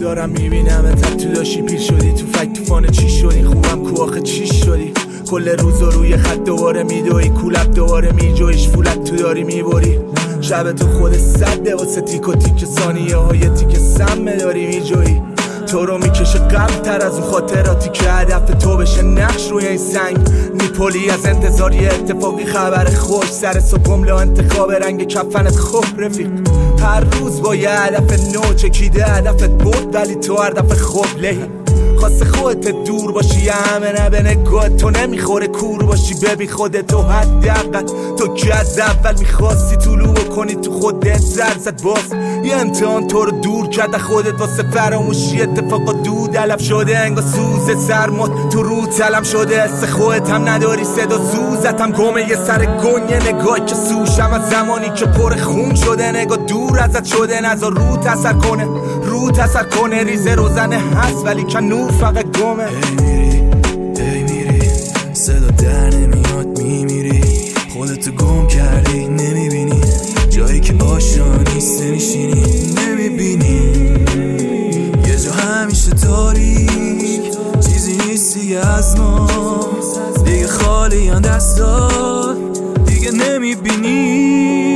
دارم میبینم تو داشتی پیر شدی، تو فکر توفانه چی شدی، خوبم کو آخه چی شدی، کل روز روی خط دوباره میدوی، کولب دوباره میجویش، فولت تو داری میبری، شب تو خود صده واسه تیک و تیک ثانیه های تیک سمه داری میجوی، تو رو میکشه قبل تر از اون خاطراتی که هدف تو بشه نقش روی این سنگ، نیپولی از انتظار یه اتفاقی خبر خوش، سر صبح جمله انتخاب رنگ کفنت خوب رفیق، هر روز با یه هدف نو چکیده هدفت بود ولی تو هر دفعه خوب لهی، خواسته خودت دور باشی همه نه به نگاه تو نمیخوره کور باشی، ببین خودتو حداقل تو که از اول میخواستی طلوع بکنی تو خودت سر زد، باز یه امتحان تو رو دور کرد خودت واسه فراموشی، اتفاقا دود علف شده انگا سوز سرمات تو رو تلم شده، حس خودت هم نداری، صدا سوزت هم گمه یه سر گنیه، نگاهی که سوشم از زمانی که پر خون شده، نگاه دور ازت شده نذار رو تسر کنه، رو تسر کنه، ریزه روزنه هست ولی که نور فقط گمه. ای میری صدا در نمیاد میمیری، خودتو گم کردی نمیبینی، جایی که آشنا نیست نمیشینی نمیبینی، یه جا همیشه تاریک چیزی نیست دیگه از ما، دیگه خالی ان دستات دیگه نمیبینی،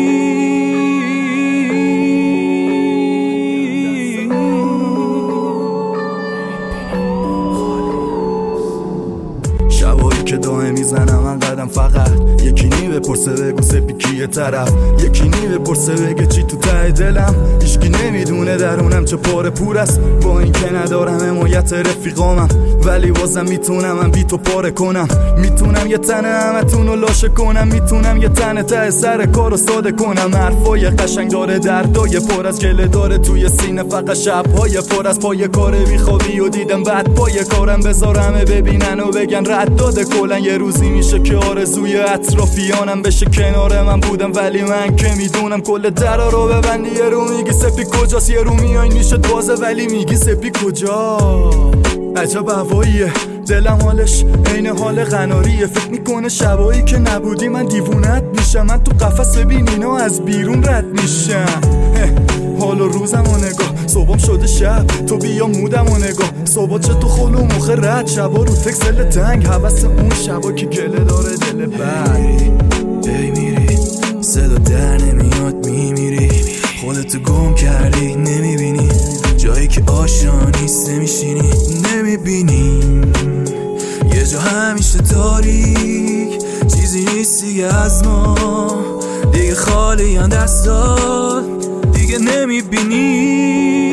شبایی که دائم میزنم من قدم فقط یکی نی بپرسه بگو سپی کیه طرف، یکی نی بپرسه بگه چی تو ته دلم، هیچکی نمیدونه درونم چه پاره پور است، با این که ندارم حمایت رفیقامم ولی بازم میتونم من بی تو پاره کنم، میتونم یه تنه همتونو لاشه کنم، میتونم یه تنه ته سر کارو ساده کنم، حرفای قشنگ داره دردای پر از گله داره توی سینه، فقط شبهای پر از پای کار بیخوابی و دیدم بعد پای کارم بذارم ببینن و بگن رد داده کلن، یه روزی میشه که آرزوی اطرافیانم بشه کنار من بودم ولی من که میدونم کل درا رو ببندی، یه رو میگی سپی کجاست، یه رو میای میشه بازه ولی میگی سپی کجا، عجب هواییه دلم حالش عین حال قناریه، فکر میکنه شبایی که نبودی من دیوونت میشم، من تو قفس ببین اینا از بیرون رد میشم، حال و روزم و نگاه صبحم شده شب تو بیا مودم و نگاه، صبح چه تو خل و مخ رد، شبا رو تکسل تنگ حوث اون شبا که گله داره دل بد، ای میری صدا در نمیاد میمیری، خودتو گم کردی نمیبینی، جایی که آشنا نیست نمیشینی نمیبینی، یه جا همیشه تاریک چیزی نیست دیگه از ما، دیگه خالی ان دستات دیگه نمیبینی.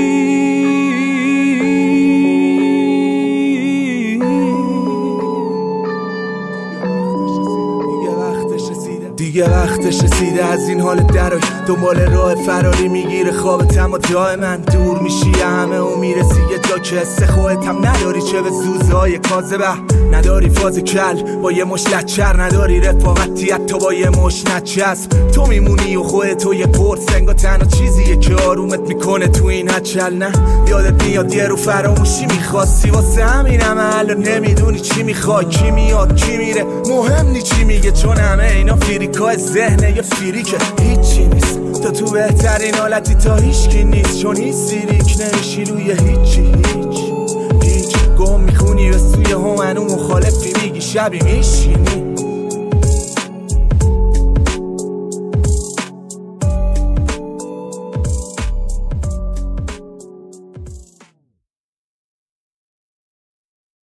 دیگه وقتش رسیده از این حال درای دنبال راه فراری میگیره خوابت، اما جای من دور میشی همه و میرسی یه جا که حس خودت هم نداری، چه به سوزهای کاذبه نداری، فاز کل با یه مش لچر نداری، رفاقتیت تو با یه مش نچسب، تو میمونی و خودتو یه پرس انگار تنها چیزیه که آرومت میکنه تو این هچل، نه یادت میاد یه رو فراموشی میخواستی، واسه همینم الان نمیدونی چی میخوای، کی میاد کی میره مهم نی چی میگه، چون همه اینا فریکای ذهنه یه فریکه هیچی نیست، تو بهترین حالتی تا هیچکی نیست، چون هیچ سیریک نمیشی روی هیچی هیچ گم میخونی به سوی همنو مخالفی میگی شبی میشینی